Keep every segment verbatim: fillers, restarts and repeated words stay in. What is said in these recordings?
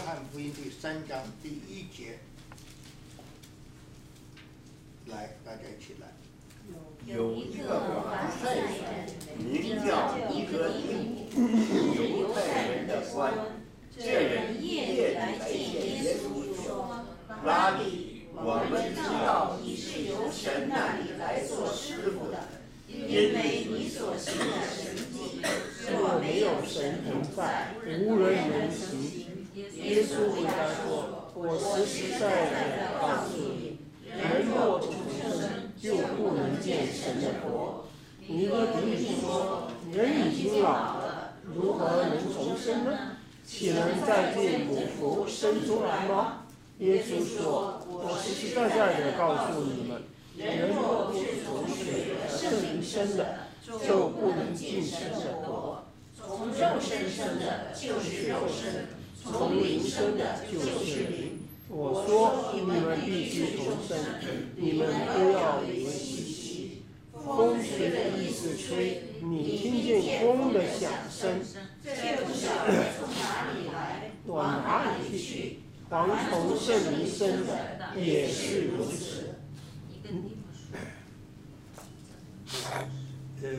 翰福音第三章第一节，来，大家一起来。 有一个法利赛人，名叫尼哥底母，是犹太人的官。这人夜里来见耶稣，说：“拉比，我们知道你是由神那里来做师傅的，因为你所行的神迹，若没有神同在，无人能行。”耶稣回答说：“我实实在在的告诉你，人若不重生，就不能见神的国。”尼哥底母说：“人已经老了，如何能重生呢？岂能再进母腹生出来吗？”耶稣说：“我实实在在的告诉你们，人若不是从水和圣灵生的，就不能进神的国。从肉身生的就是肉身，从灵生的就是灵。我说你们必须重生，你们都要灵息息。风随着意思吹，你听见风的响声，却不晓得从哪里来，往哪里去。凡从圣灵生的也是如此。” 呃，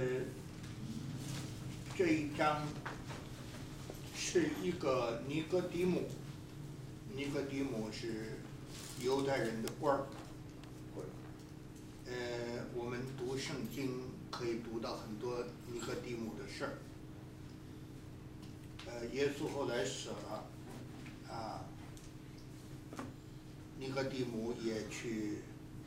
这一章是一个尼哥底母，尼哥底母是犹太人的官儿。呃，我们读圣经可以读到很多尼哥底母的事儿。呃，耶稣后来死了，啊，尼哥底母也去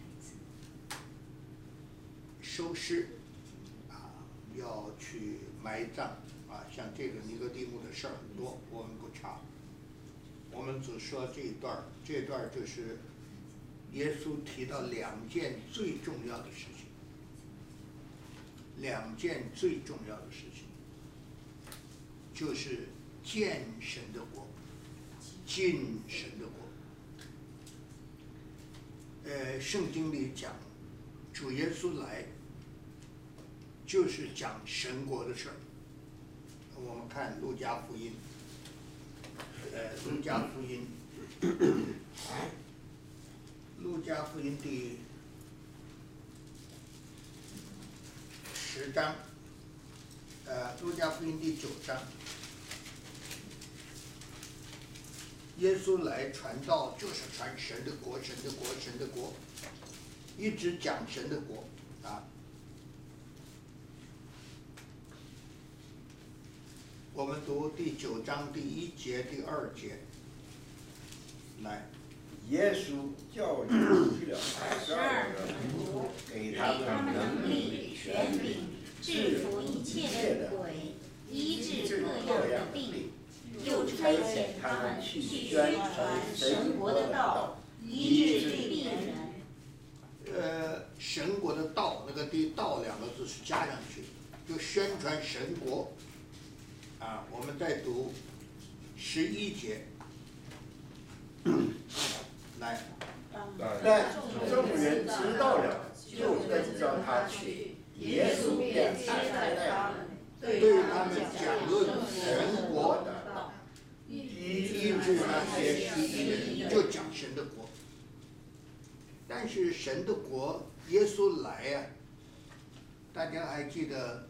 收尸，啊，要去埋葬，啊，像这个尼哥底母的事儿很多，我们不查，我们只说这一段儿，这段儿就是耶稣提到两件最重要的事情，两件最重要的事情，就是见神的国，进神的国。呃，圣经里讲，主耶稣来，就是讲神国的事儿。我们看路加福音，呃，路加福音，路加福音第十章，呃，路加福音第九章，耶稣来传道就是传神的国，神的国，神的国，一直讲神的国啊。我们读第九章第一节、第二节，来。 耶稣教育去了十二个门徒，给他们能力、权柄，制服一切的鬼，医治各样的病，又差遣他们去宣传神国的道，医治病人。 呃，神国的道，那个“地道”两个字是加上去的，就宣传神国。啊，我们再读十一节。来， 但众人知道了，就跟着他去。耶稣便差派他们， 对他们讲论神国的道，医治那些虚病人，就讲神的国。但是神的国，耶稣来呀、啊，大家还记得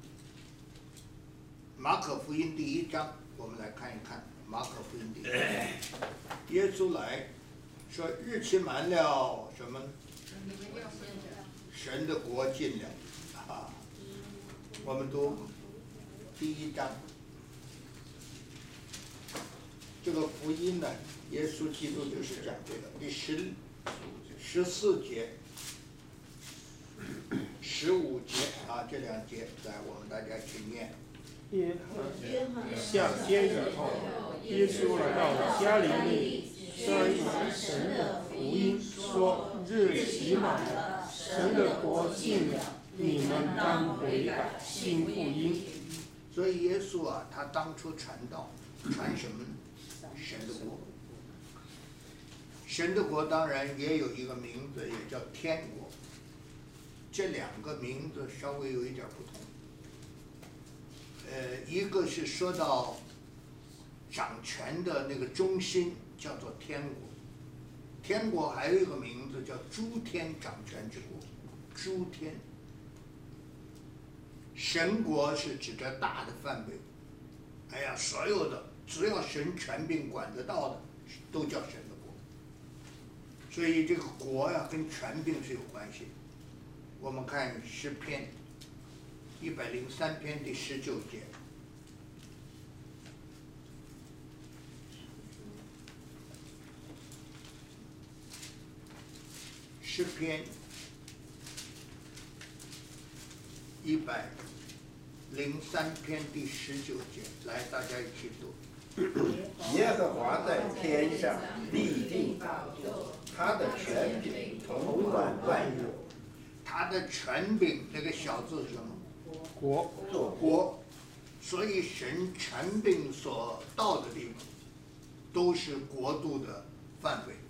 马可福音第一章？我们来看一看马可福音第一章，耶稣来。说日期满了，什么？神的国近了，啊！我们读第一章，这个福音呢，耶稣基督就是讲这个第十十四节、十五节啊，这两节，来，我们大家去念。 约翰下监以后，耶稣来到加利利。宣传神的福音，说日期满了，神的国近了，你们当悔改，信福音。 所以耶稣啊，他当初传道，传什么呢？神的国。神的国当然也有一个名字，也叫天国。这两个名字稍微有一点不同。呃，一个是说到掌权的那个中心。 叫做天国。天国还有一个名字叫诸天掌权之国，诸天。神国是指着大的范围，哎呀，所有的只要神权柄管得到的，都叫神的国。所以这个国呀、啊，跟权柄是有关系的。我们看诗篇一百零三篇第十九节。诗篇一百零三篇第十九节，来，大家一起读。 耶和华在天上立定宝座，他的权柄统管万有。 他的权柄，这个小字是什么？ 国。 做国。所以神权柄所到的地方，都是国度的范围。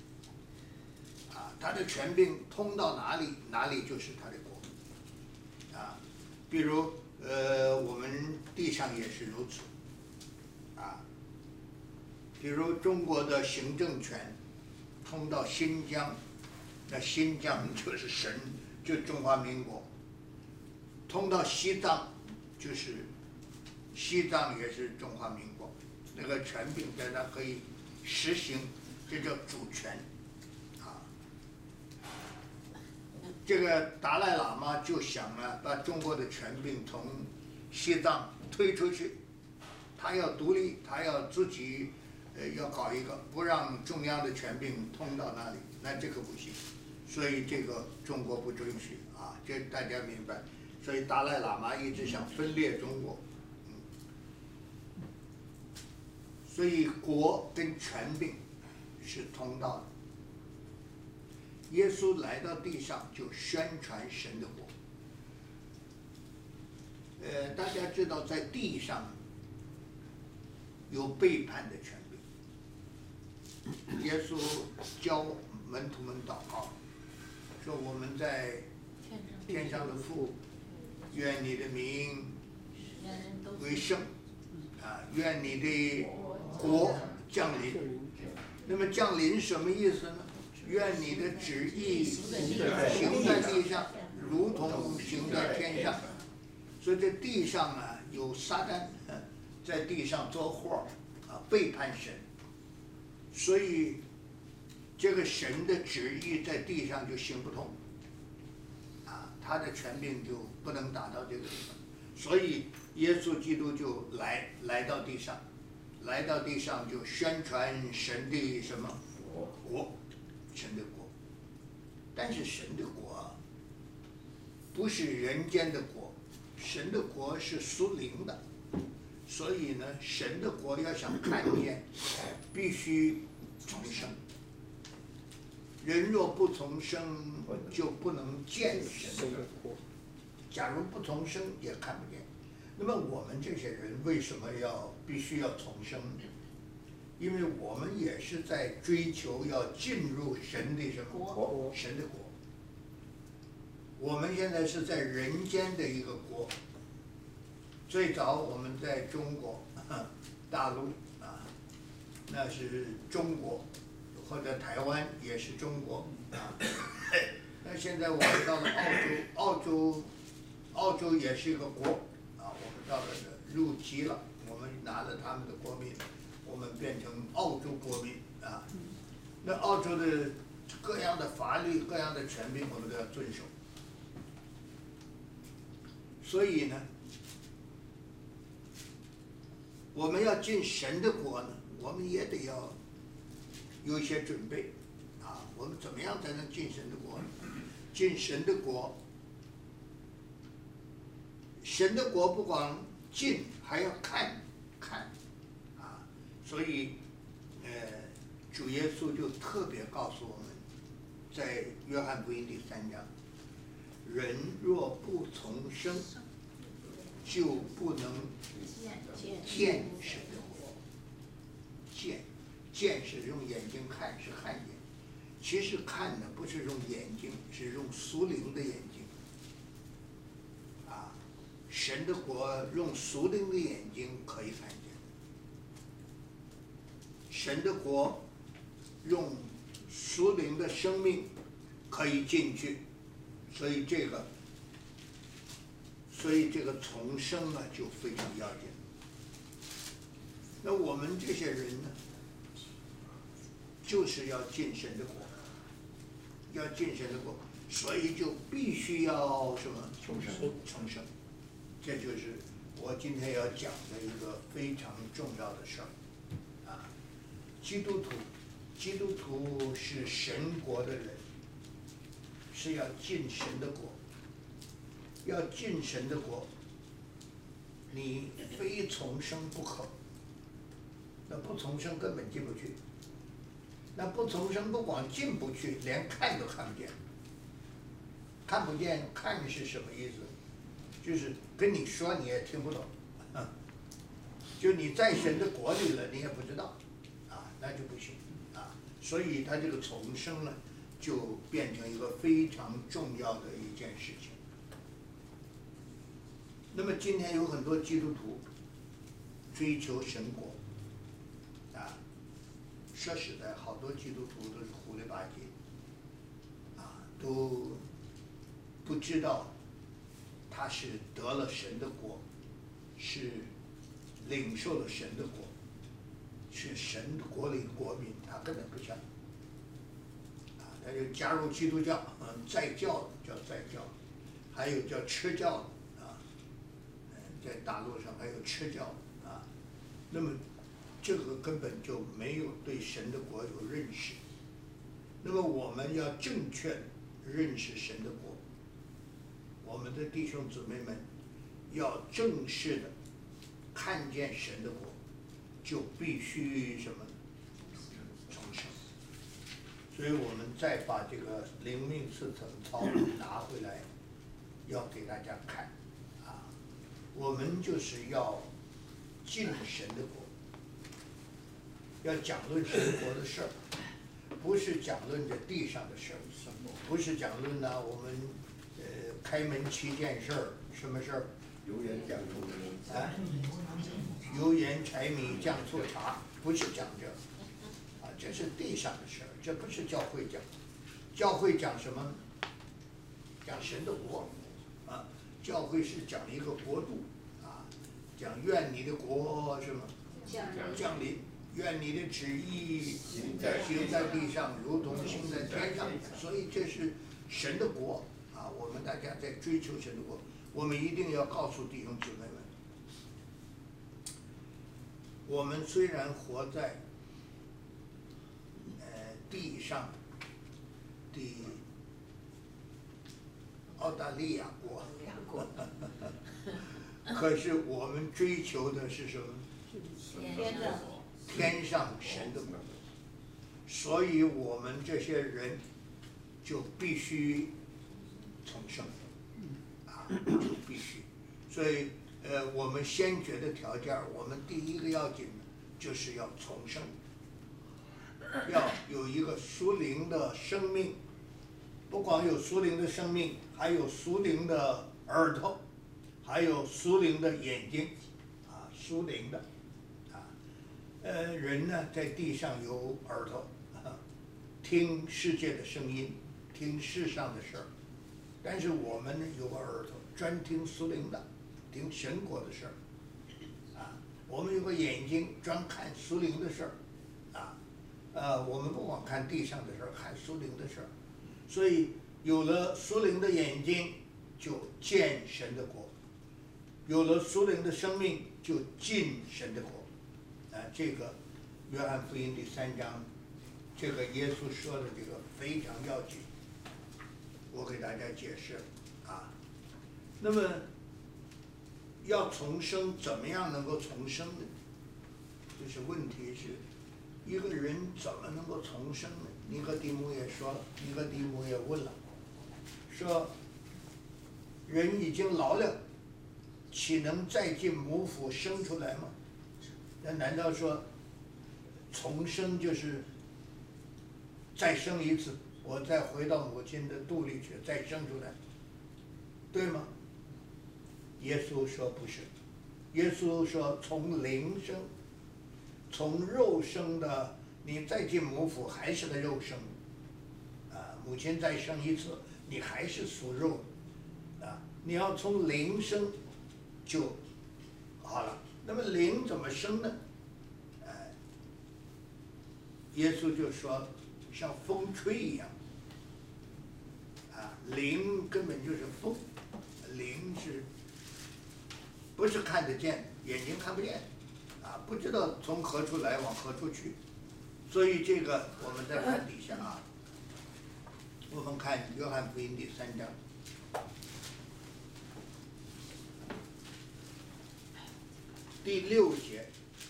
他的权柄通到哪里，哪里就是他的国，啊，比如呃，我们地上也是如此，啊，比如中国的行政权通到新疆，那新疆就是神，就中华民国；通到西藏，就是西藏也是中华民国，那个权柄在那可以实行，这叫主权。这个达赖喇嘛就想呢，把中国的权柄从西藏推出去，他要独立，他要自己，呃，要搞一个，不让中央的权柄通到那里，那这个不行，所以这个中国不准许啊，这大家明白。所以达赖喇嘛一直想分裂中国，嗯，所以国跟权柄是通道的。耶稣来到地上就宣传神的国。呃，大家知道在地上有背叛的权柄。耶稣教门徒们祷告，说我们在天上的父，愿你的名为圣，啊，愿你的国降临。那么降临什么意思呢？愿你的旨意行在地上，如同行在天上。所以在地上啊，有撒旦在地上做祸啊，背叛神。所以这个神的旨意在地上就行不通，啊，他的权柄就不能达到这个地方。所以耶稣基督就来来到地上，来到地上就宣传神的什么国。神的国，但是神的国啊，不是人间的国，神的国是属灵的，所以呢，神的国要想看见，必须重生。人若不重生，就不能见神的国。假如不重生，也看不见。那么我们这些人为什么要必须要重生呢？因为我们也是在追求要进入神的什么国？神的国。我们现在是在人间的一个国。最早我们在中国大陆啊，那是中国，或者台湾也是中国啊。那现在我们到了澳洲，澳洲，澳洲也是一个国啊。我们到了入籍了，我们拿了他们的国民。我们变成澳洲国民啊，那澳洲的各样的法律、各样的权柄，我们都要遵守。所以呢，我们要进神的国呢，我们也得要有一些准备啊。我们怎么样才能进神的国呢？进神的国，神的国不光进，还要看看。所以，呃，主耶稣就特别告诉我们，在约翰福音第三章，人若不重生，就不能见神的国。见，见是用眼睛看，是看见。其实看呢，不是用眼睛，是用属灵的眼睛。啊，神的国用属灵的眼睛可以看见。 神的国用属灵的生命可以进去，所以这个，所以这个重生啊就非常要紧。那我们这些人呢，就是要进神的国，要进神的国，所以就必须要什么？ 重生。 重生，这就是我今天要讲的一个非常重要的事儿。啊，基督徒，基督徒是神国的人，是要进神的国。要进神的国，你非重生不可。那不重生根本进不去。那不重生不光进不去，连看都看不见。看不见，看是什么意思？就是跟你说你也听不懂，就你在神的国里了，你也不知道，啊，那就不行啊。所以他这个重生呢，就变成一个非常重要的一件事情。那么今天有很多基督徒追求神国，啊，说实在，好多基督徒都是胡里吧唧，啊，都不知道他是得了神的国，是领受了神的国，是神的国里的国民，他根本不像，啊，他就加入基督教，嗯，再教的叫再教，还有叫吃教的。在大陆上还有吃教啊，那么这个根本就没有对神的国有认识。那么我们要正确认识神的国，我们的弟兄姊妹们要正式的看见神的国，就必须什么？重生。所以我们再把这个灵命四层操拿回来，要给大家看。我们就是要进神的国，要讲论神国的事儿，不是讲论这地上的事儿，不是讲论呢、啊、我们呃开门七件事儿，什么事儿？ 油盐酱醋啊，油盐柴米酱醋茶，不是讲这，啊，这是地上的事儿，这不是教会讲，教会讲什么？讲神的国，啊。教会是讲一个国度，啊，讲愿你的国什么降临，愿你的旨意行在地上，如同行在天上。所以这是神的国啊！我们大家在追求神的国，我们一定要告诉弟兄姊妹们，我们虽然活在呃地上的澳大利亚国。可是我们追求的是什么？ 天上天上神的国。所以我们这些人就必须重生，啊，必须。所以呃，我们先决的条件，我们第一个要紧的就是要重生，要有一个属灵的生命。不光有属灵的生命，还有属灵的耳朵，还有属灵的眼睛，啊，属灵的，啊，呃，人呢在地上有耳朵，啊，听世界的声音，听世上的事儿，但是我们呢有个耳朵，专听属灵的，听神国的事儿，啊，我们有个眼睛，专看属灵的事儿，啊，呃，我们不光看地上的事儿，看属灵的事儿。所以有了属灵的眼睛，就见神的国；有了属灵的生命，就进神的国。啊，这个约翰福音第三章，这个耶稣说的这个非常要紧，我给大家解释啊。那么要重生，怎么样能够重生呢？就是问题是，一个人怎么能够重生呢？尼哥底母也说了，尼哥底母也问了，说人已经老了，岂能再进母腹生出来吗？那难道说重生就是再生一次，我再回到母亲的肚里去再生出来，对吗？耶稣说不是，耶稣说从灵生， 从肉生的，你再进母腹还是个肉生，啊，母亲再生一次，你还是属肉，啊，你要从灵生就好了。那么灵怎么生呢？哎，耶稣就说像风吹一样，啊，灵根本就是风，灵是不是看得见，眼睛看不见，啊，不知道从何处来往何处去，所以这个我们再看底下啊，我们看约翰福音第三章。第六节，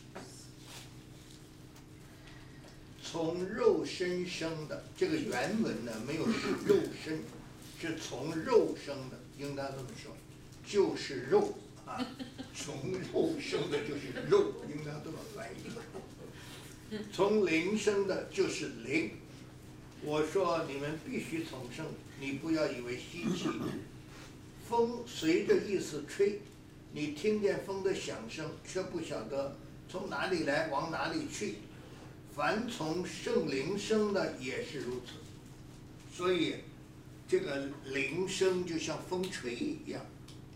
从肉身生的，这个原文呢没有肉身，是从肉生的，应当这么说，就是肉啊，从肉生的就是肉，应当这么翻译。从灵生的就是灵。我说你们必须重生，你不要以为稀奇。风随着意思吹。你听见风的响声，却不晓得从哪里来，往哪里去。凡从圣灵生的也是如此。所以，这个灵声就像风吹一样。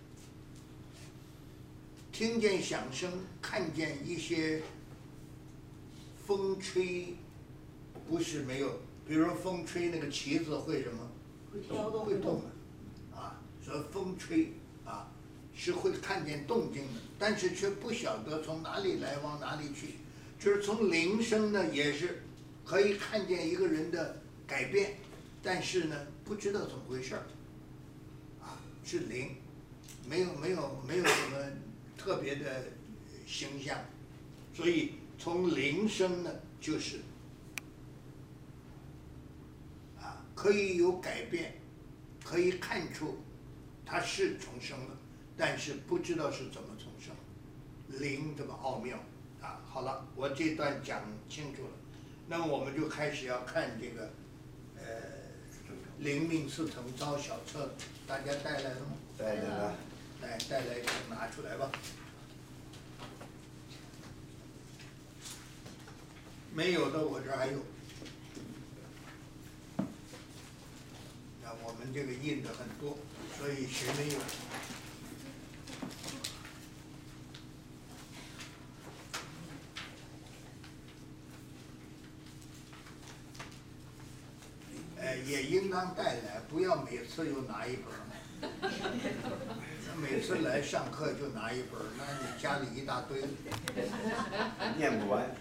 听见响声，看见一些风吹，不是没有。比如说风吹那个旗子会什么？ 会飘动。 会动的，啊，所以风吹啊。是会看见动静的，但是却不晓得从哪里来，往哪里去。就是从灵生呢，也是可以看见一个人的改变，但是呢，不知道怎么回事儿。啊，是灵，没有没有没有什么特别的形象，所以从灵生呢，就是啊，可以有改变，可以看出他是重生了。但是不知道是怎么重生，灵这么奥妙啊！好了，我这段讲清楚了，那么我们就开始要看这个，呃，灵命四层招小册，大家带来了吗？ 带来了。 来，带来就拿出来吧。没有的，我这儿还有。那我们这个印的很多，所以谁没有？也应当带来，不要每次又拿一本。每次来上课就拿一本，那你家里一大堆， 念不完。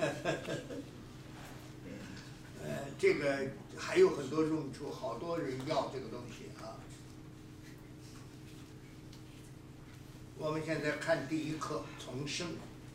呃，这个还有很多用处，好多人要这个东西啊。我们现在看第一课重生。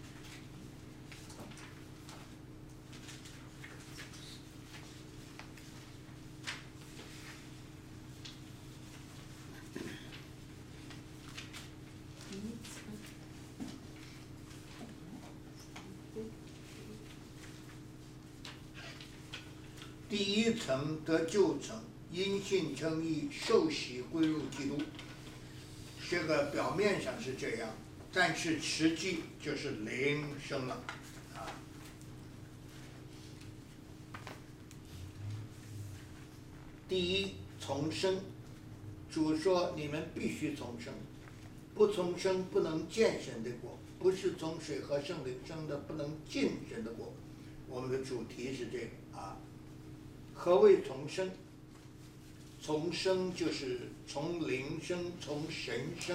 第一层得救层，因信称义，受洗归入基督。这个表面上是这样，但是实际就是灵生了，啊。第一，重生。主说你们必须重生，不重生不能见神的国，不是从水和圣灵生的，不能进神的国。我们的主题是这个啊。何谓重生？重生就是从灵生，从神生。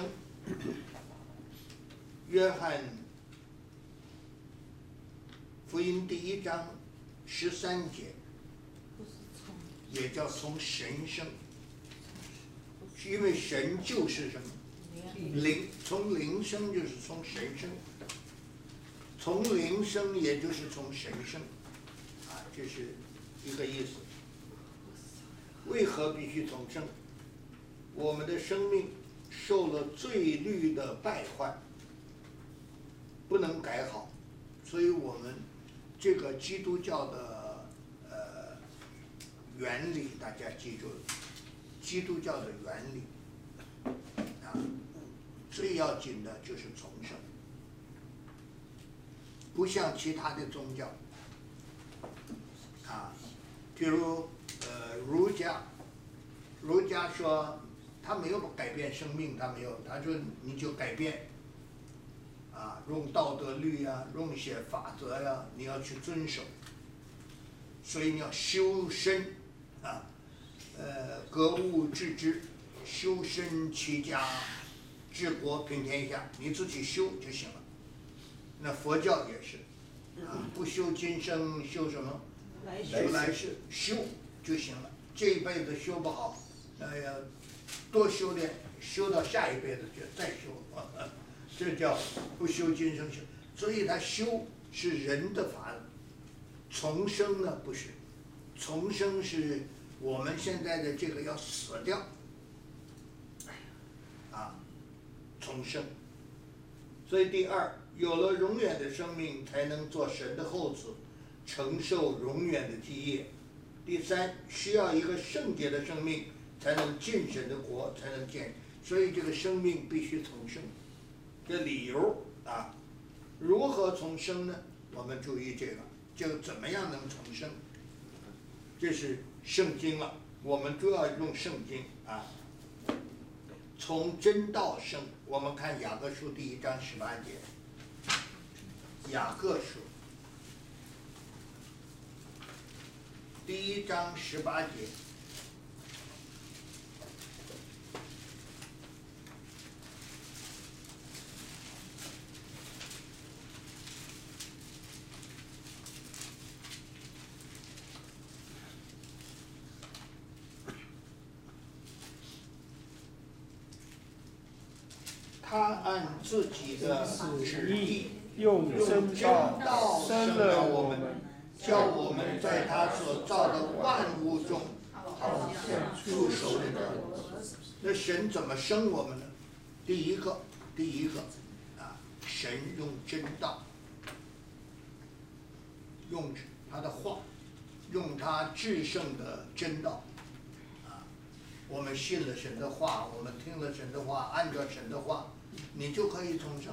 约翰福音第一章十三节，也叫从神生，因为神就是什么？灵，从灵生就是从神生，从灵生也就是从神生，啊，这是一个意思。为何必须重生？我们的生命受了罪律的败坏，不能改好，所以我们这个基督教的呃原理大家记住了，基督教的原理啊，最要紧的就是重生。 不像其他的宗教，啊，譬如呃儒家，儒家说他没有改变生命，他没有，他说你就改变，啊，用道德律呀、啊，用一些法则呀、啊，你要去遵守，所以你要修身，啊，呃，格物致知，修身齐家，治国平天下，你自己修就行了。那佛教也是，啊，不修今生，修什么？修来世，修就行了。这一辈子修不好，哎呀，多修点，修到下一辈子就再修，这叫不修今生修。所以他修是人的法子，重生呢不是，重生是我们现在的这个要死掉，啊，重生。所以第二，有了永远的生命，才能做神的后子，承受永远的基业。第三，需要一个圣洁的生命，才能进神的国，才能见。所以这个生命必须重生。这理由啊，如何重生呢？我们注意这个，就怎么样能重生？这是圣经了，我们主要用圣经啊。从真道生，我们看雅各书第一章十八节。雅各书第一章十八节，他按自己的旨意， 用真道生了我们， 叫我们在他所造的万物中，好像出手的人。那神怎么生我们呢？第一个，第一个啊，神用真道，用他的话，用他至圣的真道。我们信了神的话，我们听了神的话，按照神的话，你就可以重生。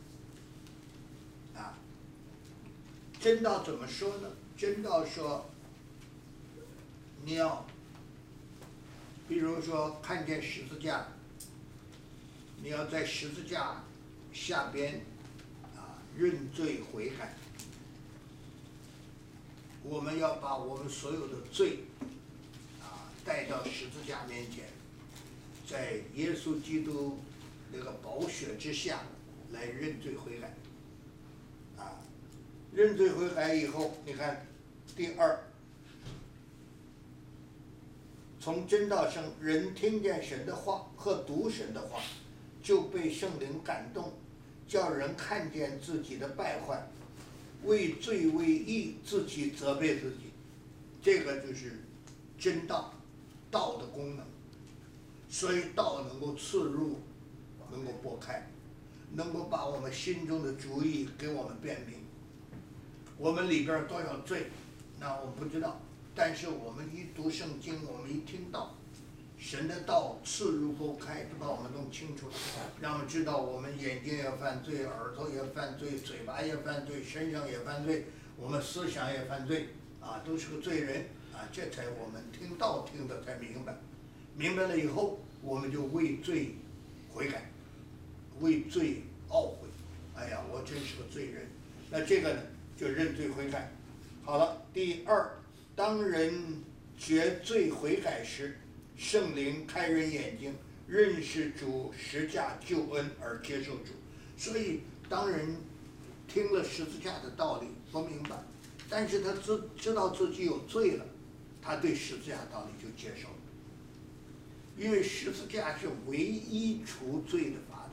啊，真道怎么说呢？真道说，你要，比如说看见十字架，你要在十字架下边啊认罪悔改。我们要把我们所有的罪带到十字架面前，在耶稣基督那个宝血之下来认罪悔改。啊，认罪悔改以后，你看，第二，从真道生，人听见神的话和读神的话，就被圣灵感动，叫人看见自己的败坏，为罪为义自己责备自己，这个就是真道。道的功能，所以道能够刺入，能够拨开，能够把我们心中的主意给我们辨明。我们里边多少罪，那我们不知道，但是我们一读圣经，我们一听到神的道刺入拨开，就把我们弄清楚了，让我们知道我们眼睛也犯罪，耳朵也犯罪，嘴巴也犯罪，身上也犯罪，我们思想也犯罪，啊，都是个罪人。啊，这才我们听道听的才明白，明白了以后，我们就为罪悔改，为罪懊悔。哎呀，我真是个罪人。那这个呢，就认罪悔改。好了，第二，当人觉罪悔改时，圣灵开人眼睛，认识主十架救恩而接受主。所以，当人听了十字架的道理不明白，但是他知知道自己有罪了。他对十字架道理就接受了，因为十字架是唯一除罪的法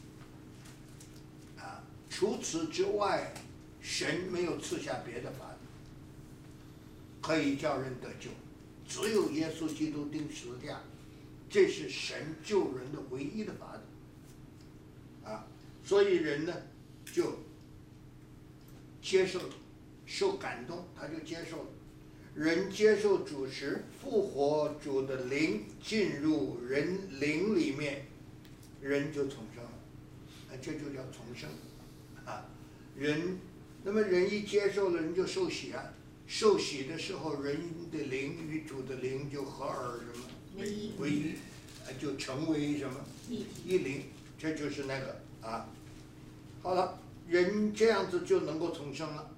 子，啊，除此之外，神没有赐下别的法子，可以叫人得救，只有耶稣基督钉十字架，这是神救人的唯一的法子，啊，所以人呢就接受，受感动，他就接受了。人接受主时，复活主的灵进入人灵里面，人就重生了，啊，这就叫重生，啊，人那么人一接受了，人就受洗啊。受洗的时候，人的灵与主的灵就合而什么为一，为一，就成为什么一灵，这就是那个啊。好了，人这样子就能够重生了。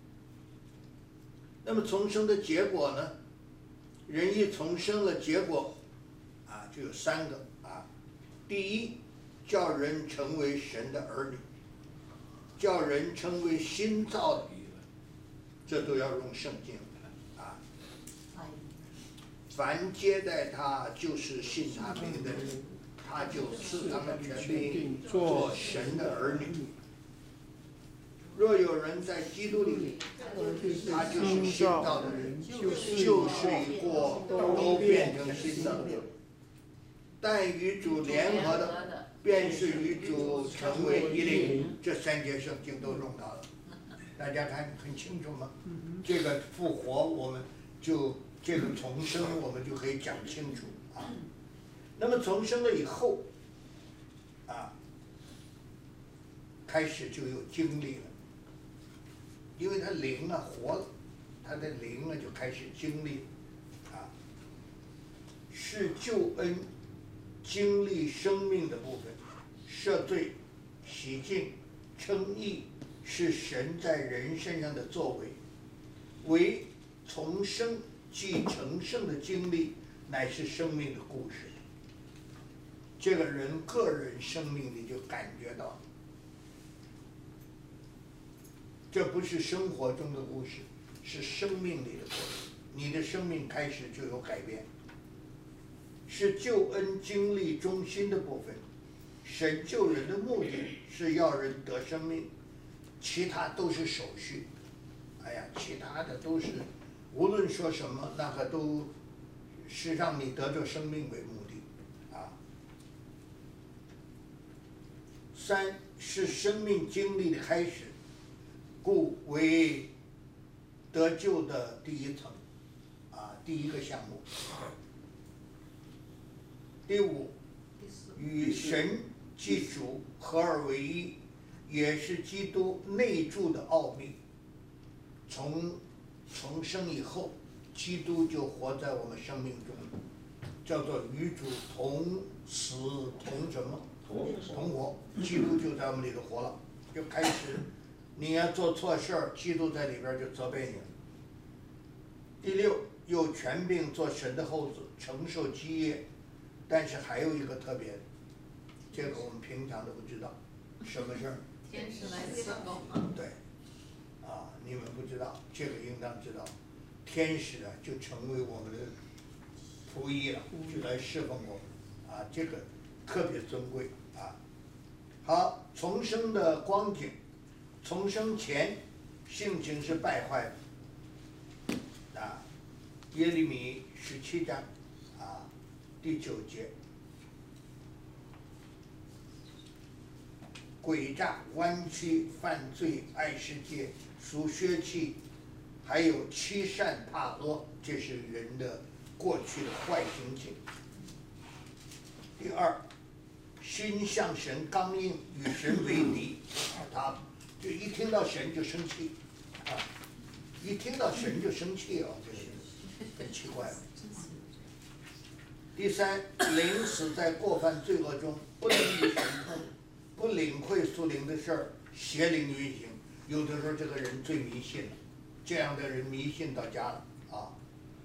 那么重生的结果呢？人一重生了，结果啊就有三个啊。第一，叫人成为神的儿女，叫人成为新造的，这都要用圣经啊。凡接待他，就是信他名的人，他就赐他们权柄做神的儿女。若有人在基督里，他就是新造的人，旧事已过，都变成新的了。但与主联合的，便是与主成为一灵。这三节圣经都用到了，大家看很清楚吗？这个复活，我们就这个重生，我们就可以讲清楚啊。那么重生了以后，啊，开始就有经历了。因为他灵啊活了，他的灵啊就开始经历，啊，是救恩经历生命的部分，赦罪、洗净、称义是神在人身上的作为，为重生即成圣的经历，乃是生命的故事。这个人个人生命里就感觉到。这不是生活中的故事，是生命里的故事。你的生命开始就有改变，是救恩经历中心的部分。神救人的目的是要人得生命，其他都是手续。哎呀，其他的都是，无论说什么，那个都是让你得着生命为目的啊。三是生命经历的开始。故为得救的第一层，啊，第一个项目。第五，与神即主合而为一，也是基督内住的奥秘。从重生以后，基督就活在我们生命中，叫做与主同死同什么？同活。基督就在我们里头活了，就开始。你要做错事儿，基督在里边就责备你了。第六，有权柄做神的后子，承受基业，但是还有一个特别的，这个我们平常都不知道，什么事儿？ 天使来侍奉。 对，啊，你们不知道，这个应当知道，天使啊就成为我们的仆役了，就来侍奉我们，啊，这个特别尊贵啊。好，重生的光景。重生前，性情是败坏的，啊，耶利米十七章，啊，第九节，诡诈、弯曲、犯罪、爱世界、属血气，还有欺善怕恶，这是人的过去的坏心情。第二，心向神刚硬，与神为敌，他。就一听到神就生气，啊，一听到神就生气哦，这是很奇怪。第三，灵死在过犯罪恶中，不能与神通，不领会属灵的事儿，邪灵运行。有的时候这个人最迷信了，这样的人迷信到家了啊，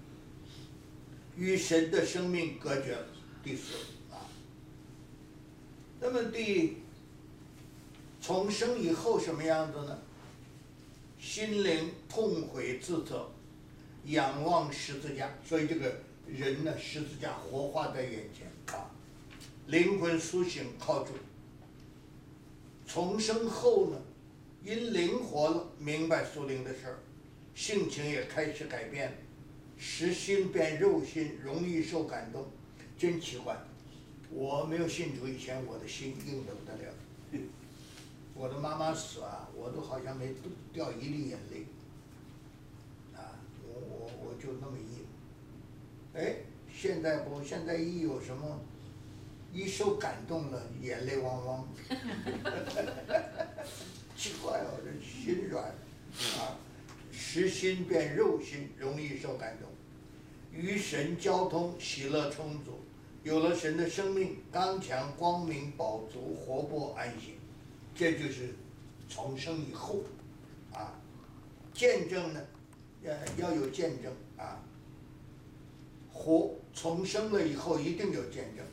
与神的生命隔绝了。第四啊，那么第。重生以后什么样子呢？心灵痛悔自责，仰望十字架，所以这个人呢，十字架活化在眼前啊，灵魂苏醒靠主。重生后呢，因灵活了，明白属灵的事儿，性情也开始改变，实心变肉心，容易受感动，真奇怪。我没有信主以前，我的心硬得不得了。我的妈妈死啊，我都好像没掉一粒眼泪，啊，我我我就那么硬。哎，现在不，现在一有什么，一受感动了，眼泪汪汪。奇怪哦，这心软， 啊，实心变肉心，容易受感动，与神交通，喜乐充足。有了神的生命，刚强、光明、饱足、活泼、安心，这就是重生以后，啊，见证呢，呃，要有见证啊，活重生了以后一定有见证，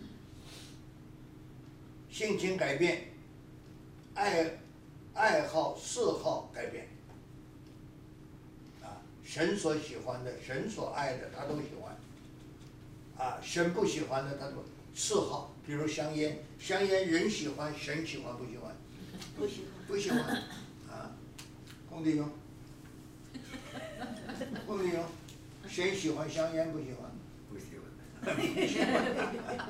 性情改变，爱爱好嗜好改变，啊，神所喜欢的，神所爱的，他都喜欢。啊，神不喜欢的，他都嗜好，比如香烟，香烟人喜欢，神喜欢不喜欢？ 不喜欢。 不喜欢。啊，洪弟兄，洪弟兄，谁喜欢香烟？不喜欢？ 不喜欢。 真喜欢。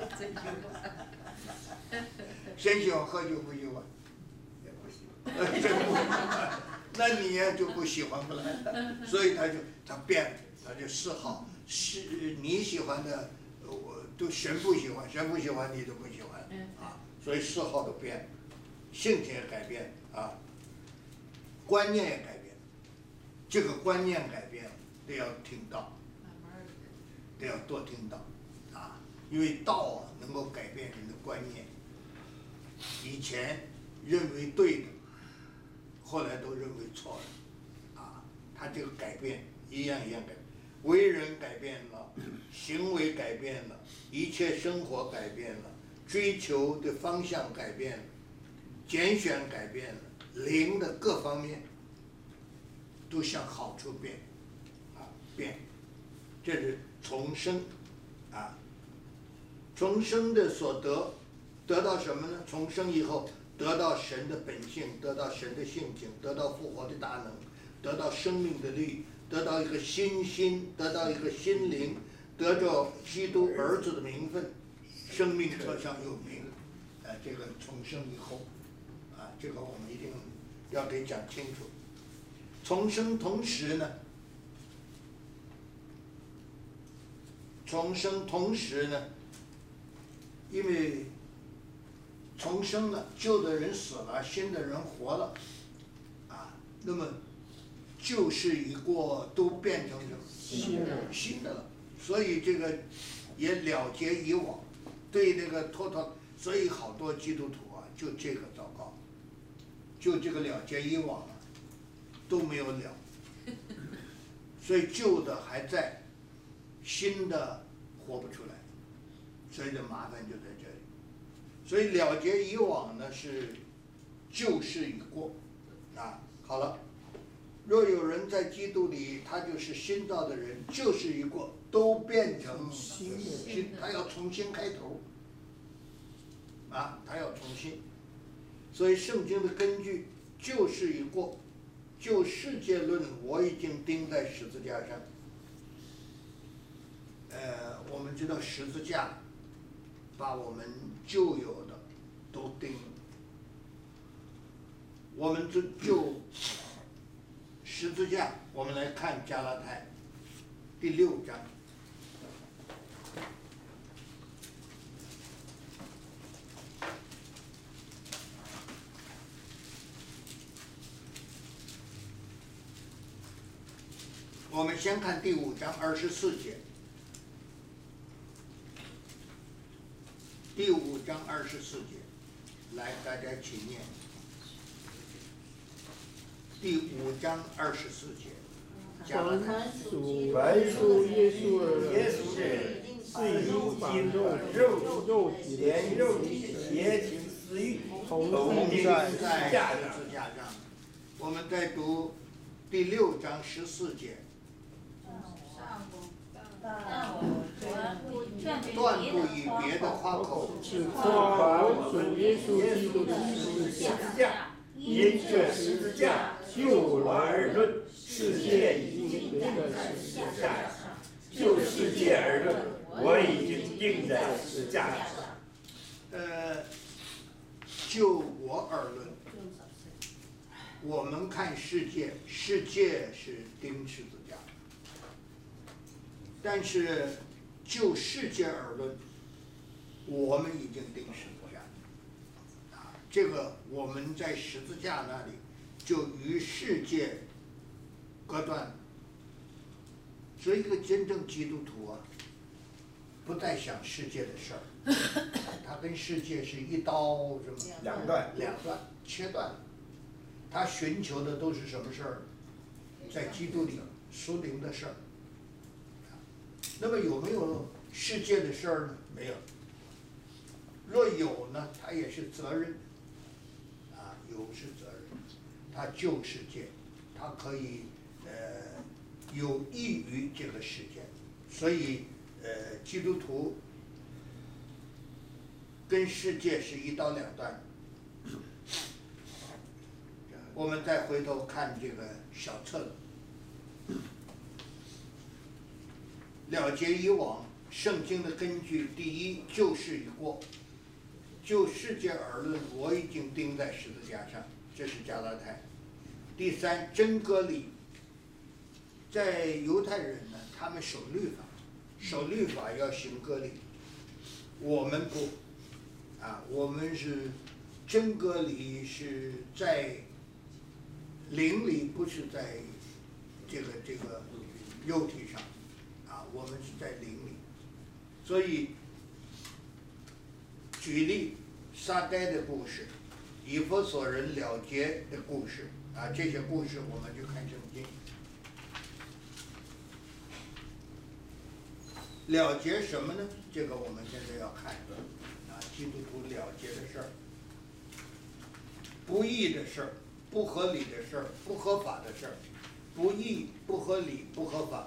谁喜欢喝酒？不喜欢？ 也不喜欢。 真不喜欢，那你呀就不喜欢不来，所以他就他变，他就嗜好。是你喜欢的，我都神不喜欢，神不喜欢你都不喜欢啊，所以嗜好都变，性情也改变啊，观念也改变，这个观念改变得要听道，得要多听道啊，因为道啊能够改变人的观念，以前认为对的，后来都认为错了，啊，他这个改变一样一样改变。为人改变了，行为改变了，一切生活改变了，追求的方向改变了，拣选改变了，灵的各方面都向好处变，啊变，这是重生，啊，重生的所得，得到什么呢？重生以后得到神的本性，得到神的性情，得到复活的大能，得到生命的力。得到一个新心，得到一个心灵，得着基督儿子的名分，生命册上有名，啊，这个重生以后，啊，这个我们一定要给讲清楚。重生同时呢，重生同时呢，因为重生了，旧的人死了，新的人活了，啊，那么。旧事已过，都变成什么？ 新的， 新的了。所以这个也了结以往，对那个脱脱，所以好多基督徒啊，就这个祷告，就这个了结以往啊，都没有了。所以旧的还在，新的活不出来，所以这麻烦就在这里。所以了结以往呢是旧事已过，啊，好了。若有人在基督里，他就是新造的人，旧事已过，都变成新新，他要重新开头，啊，他要重新。所以圣经的根据，旧事已过，就世界论，我已经钉在十字架上。呃，我们知道十字架，把我们旧有的都钉了，我们这就。十字架，我们来看加拉太第六章。我们先看第五章二十四节。第五章二十四节，来，大家请念。第五章二十四节， 凡属凡属耶稣的耶稣的人， 是已经把肉肉肉体的连肉体的邪情私欲同同定在在在十字架上。我们再读第六章十四节。断不以别的夸口， 只夸我主耶稣基督的十字架，因这十字架救我而论，世界已经钉在十字架上；就世界而论，我已经钉在十字架上。 呃，就我而论，我们看世界，世界是钉十字架，但是就世界而论，我们已经钉十字架。啊，这个我们在十字架那里就与世界隔断了。所以，一个真正基督徒啊，不再想世界的事儿，他跟世界是一刀什么两断， 两断切断了。他寻求的都是什么事儿？在基督里属灵的事儿。那么有没有世界的事儿呢？没有。若有呢，他也是责任。啊，有是责任，他救世界，他可以呃有益于这个世界，所以呃基督徒跟世界是一刀两断。我们再回头看这个小册子，了结以往，圣经的根据：第一，旧事已过；就世界而论，我已经钉在十字架上，这是加拉太。第三，真割礼。在犹太人呢，他们守律法，守律法要行割礼，我们不，啊，我们是真割礼是在灵里，不是在这个这个肉体上，啊，我们是在灵里。所以举例撒该的故事，以弗所人了结的故事，啊，这些故事我们就看圣经。了结什么呢？这个我们现在要看，啊，基督徒了结的事儿，不义的事儿，不合理的事儿，不合法的事儿，不义、不合理、不合法。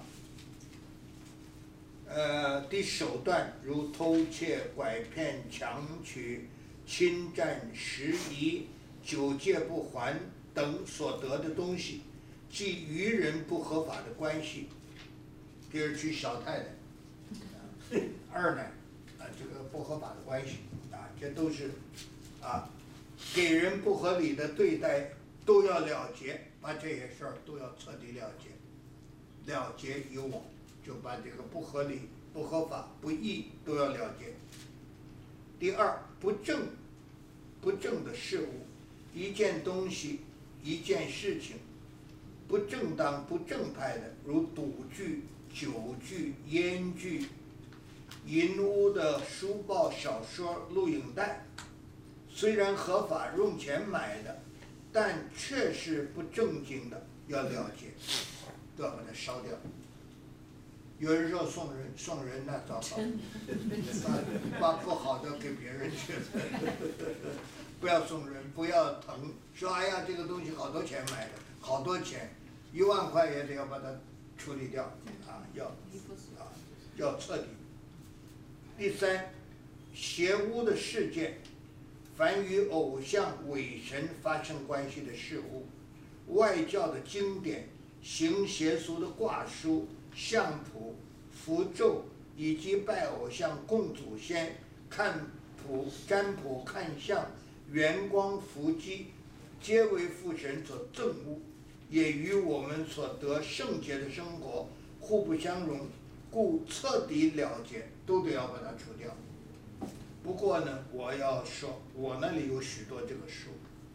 呃，的手段如偷窃、拐骗、强取、侵占、拾遗、九戒不还等所得的东西，即与人不合法的关系，比如娶小太太。二奶，啊，这个不合法的关系，啊，这都是，啊，给人不合理的对待都要了结，把这些事儿都要彻底了结，了结以往，就把这个不合理、不合法、不义都要了结。第二，不正，不正的事物，一件东西、一件事情，不正当、不正派的，如赌具、酒具、烟具。银屋的书报、小说、录影带，虽然合法用钱买的，但确是不正经的，要了解，都要把它烧掉。有人说送人，送人那糟糕，把把不好的给别人去，不要送人，不要疼，说哎呀这个东西好多钱买的，好多钱，一万块也得要把它处理掉，啊，要啊要彻底。第三，邪污的事件，凡与偶像、伪神发生关系的事物，外教的经典、行邪俗的卦书、相谱、符咒，以及拜偶像、供祖先、看谱、占卜、看相、圆光、伏击，皆为父神所憎恶，也与我们所得圣洁的生活互不相容，故彻底了结，都得要把它除掉。不过呢，我要说，我那里有许多这个书，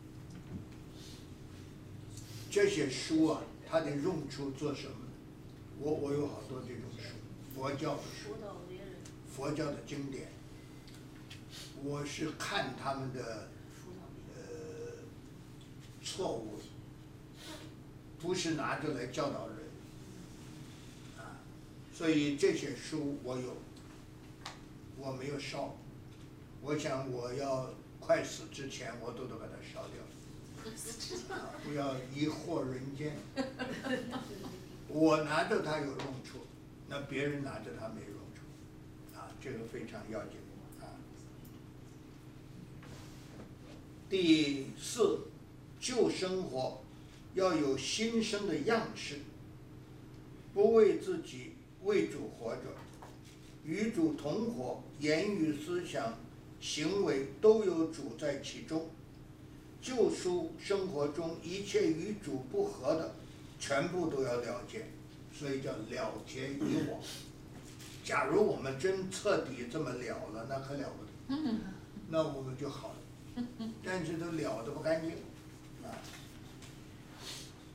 这些书啊，它的用处做什么？我我有好多这种书，佛教的书，佛教的经典，我是看他们的呃错误，不是拿着来教导人。所以这些书我有，我没有烧。我想我要快死之前，我都得把它烧掉，啊，不要疑惑人间。我拿着它有用处，那别人拿着它没用处，啊，这个非常要紧啊。第四，旧生活要有新生的样式，不为自己。为主活着，与主同活，言语、思想、行为都有主在其中。救赎生活中一切与主不合的，全部都要了结，所以叫了结以往。假如我们真彻底这么了了，那可了不得，那我们就好了。但是都了得不干净啊。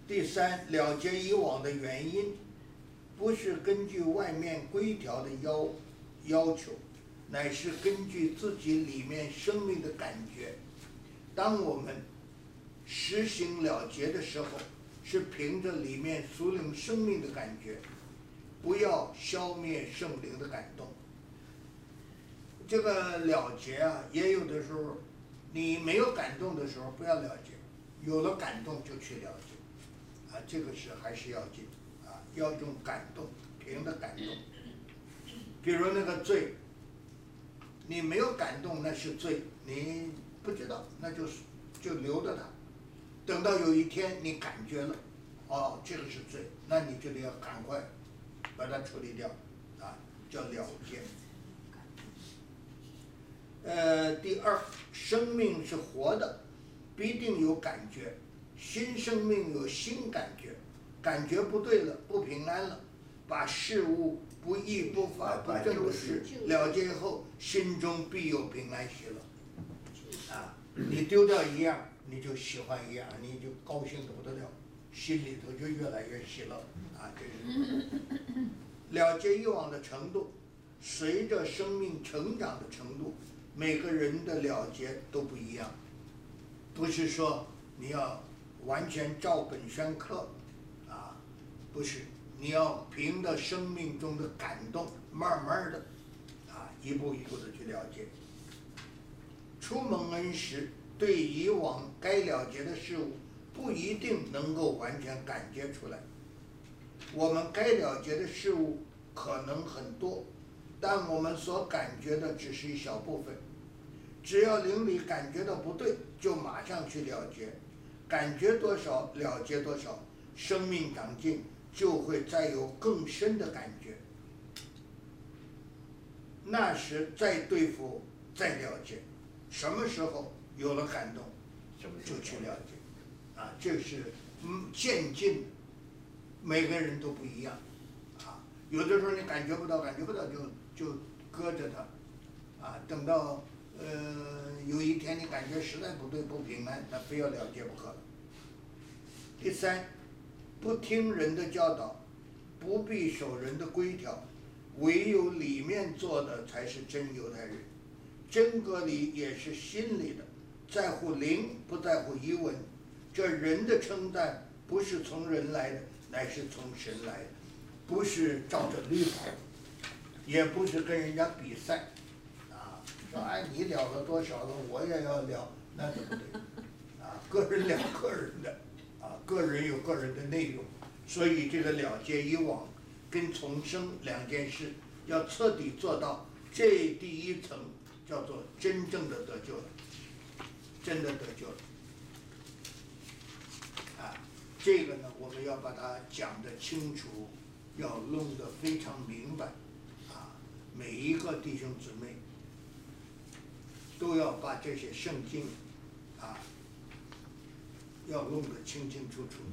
第三，了结以往的原因，不是根据外面规条的要要求，乃是根据自己里面生命的感觉。当我们实行了结的时候，是凭着里面属灵生命的感觉，不要消灭圣灵的感动。这个了结啊，也有的时候你没有感动的时候不要了结，有了感动就去了结，啊，这个是还是要紧啊，要用感动，凭着感动。比如那个罪，你没有感动那是罪，你不知道，那就是就留着它。等到有一天你感觉了，哦，这个是罪，那你就得要赶快把它处理掉，啊，叫了结。呃，第二，生命是活的，必定有感觉，新生命有新感觉，感觉不对了，不平安了，把事物不义不法不正的事了结后，心中必有平安喜乐。啊，你丢掉一样，你就喜欢一样，你就高兴得不得了，心里头就越来越喜乐。啊，这是了结以往的程度，随着生命成长的程度，每个人的了结都不一样，不是说你要完全照本宣科，啊，不是，你要凭着生命中的感动，慢慢的，啊，一步一步的去了解。初蒙恩时，对以往该了结的事物，不一定能够完全感觉出来。我们该了结的事物可能很多，但我们所感觉的只是一小部分。只要灵里感觉到不对，就马上去了结，感觉多少了结多少，生命长进就会再有更深的感觉。那时再对付，再了结。什么时候有了感动，就去了解。啊，这是嗯渐进的，每个人都不一样。啊，有的时候你感觉不到，感觉不到就就搁着它。啊，等到呃有一天你感觉实在不对，不平安，那非要了结不可。第三，不听人的教导，不必守人的规条，唯有里面做的才是真犹太人。真割礼也是心里的，在乎灵，不在乎遗文。这人的称赞不是从人来的，乃是从神来的，不是照着律法，也不是跟人家比赛。啊，说哎你了了多少了，我也要了，那对不对？啊，个人了个人的，啊，个人有个人的内容。所以这个了结以往跟重生两件事，要彻底做到这第一层。叫做真正的得救了，真的得救了，啊，这个呢，我们要把它讲得清楚，要弄得非常明白，啊，每一个弟兄姊妹都要把这些圣经，啊，要弄得清清楚楚。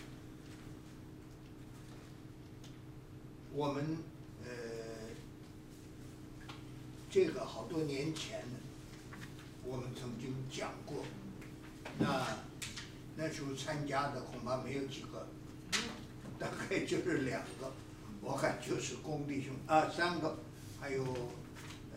我们呃。这个好多年前呢，我们曾经讲过，那那时候参加的恐怕没有几个，大概就是两个，我看就是公弟兄啊三个，还有呃，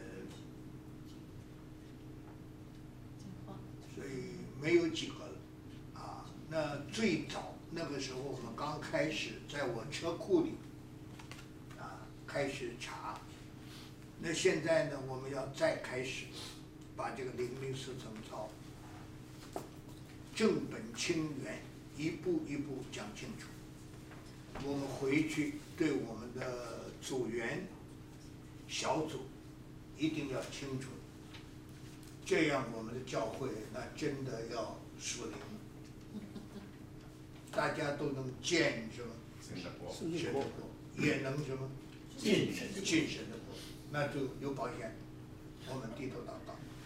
所以没有几个了，啊，那最早那个时候我们刚开始在我车库里，啊开始查。那现在呢，我们要再开始把这个灵命四层操正本清源一步一步讲清楚。我们回去对我们的组员小组一定要清楚，这样我们的教会那真的要属灵了，大家都能见什么？神的国，神的国，也能什么？进神进神的国。那就有保险，我们低头祷告。